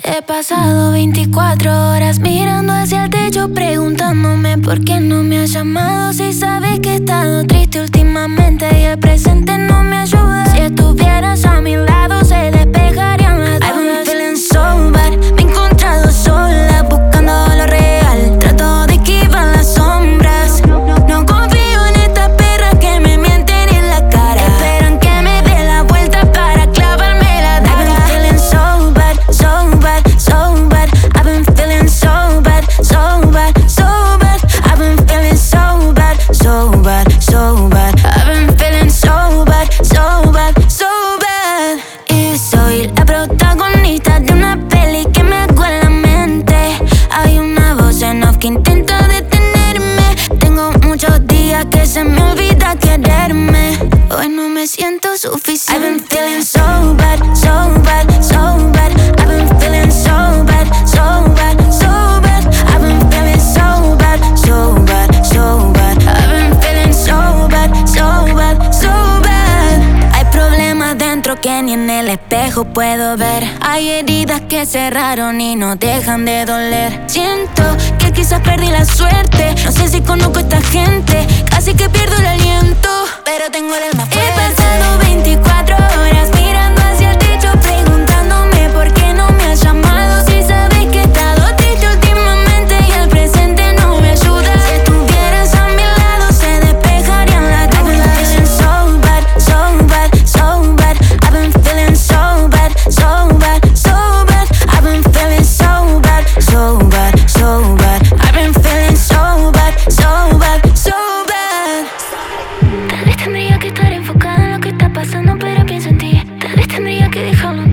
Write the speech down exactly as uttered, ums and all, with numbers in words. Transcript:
He pasado veinticuatro horas mirando hacia el techo, preguntándome por qué no me has llamado. Si sabes que he estado triste últimamente y el presente no me ayuda. Si estuvieras a mi lado se despejarían las dudas. I've been feeling so bad, me he encontrado sola buscando lo real. Trato de esquivar las sombras. No confío en estas perras que me mienten en la cara. Esperan que me dé la vuelta para clavarme la daga. I've been feeling so bad, so bad, so bad. I've been feeling so bad, so bad, so bad. I've been feeling so bad, so bad, so bad. I've been feeling so bad, so bad, so bad. Y soy la protagonista de una peli que me hago en la mente. Hay una voz en off que intenta detenerme. Tengo muchos días que se me olvida quererme. Hoy no me siento suficiente. I've been feeling so bad, so bad, so bad. I've been feeling so bad, so bad, so bad. I've been feeling so bad, so bad, so bad. I've been feeling so bad, so bad, so bad. Hay problemas dentro que ni en el espejo puedo ver. Hay heridas que cerraron y no dejan de doler. Siento que quizás perdí la suerte. No sé si conozco a esta gente. Casi que pierdo el aliento, pero tengo el alma fuerte. He pasado veinticuatro horas mirando hacia el techo, preguntándome por qué no me has llamado. Si sabes que he estado triste últimamente y el presente no me ayuda. Si estuvieras a mi lado se despejarían las dudas. I've been feeling so bad, so bad, so bad. I've been feeling so bad, so bad, so bad. I've been feeling so bad, so bad, so bad. I've been feeling so bad, so bad, so bad. Tal vez tendría que estar enfocada en lo que está pasando, pero pienso en ti. Tal vez tendría que dejarlo